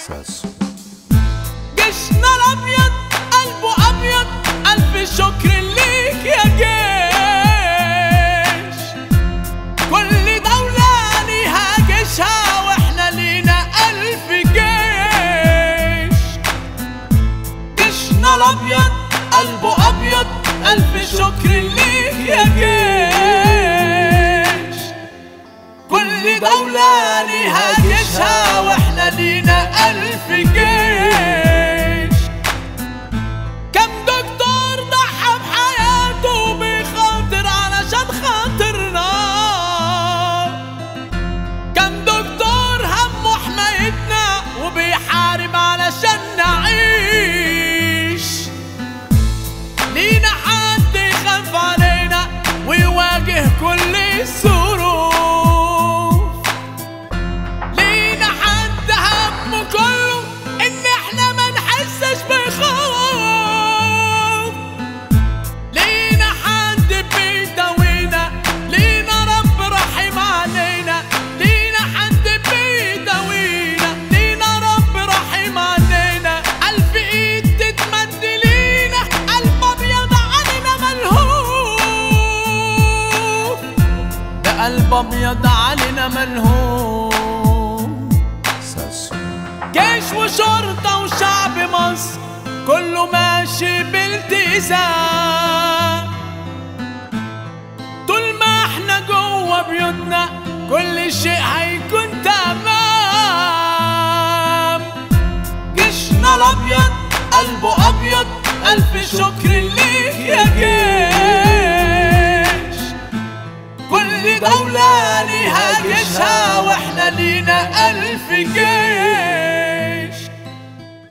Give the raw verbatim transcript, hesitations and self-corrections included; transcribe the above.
ساسو. جيشنا الابيض قلبه ابيض، الف شكر ليك يا جيش. كل دولة ليها جيشها واحنا لينا الف جيش. جيشنا الابيض قلبه ابيض، الف شكر ليك يا جيش. كل دولة ليها جيشها واحنا لينا الف جيش. كم دكتور ضحى بحياته بخاطر علشان خاطرنا، كم دكتور همه حمايتنا وبيحارب علشان نعيش. لينا حد يخاف علينا ويواجه كل الظروف. لينا حد همه كله ان احنا ما نحسش بخوف. لينا حد بيداوينا، لينا رب رحيم علينا. لينا حد بيداوينا، لينا رب رحيم علينا. الف ايد تتمد لينا، قلب ابيض علينا ملهوف. ده قلب ابيض علينا ملهوف. ساسو. جيش وشرطة وشعب مصر كله ماشي بالتزام. طول ما احنا جوه بيوتنا كل شيء هيكون تمام. جيشنا الابيض قلبه ابيض، الف شكر ليك يا جيش. كل دولة ليها جيشها واحنا لينا الف جيش.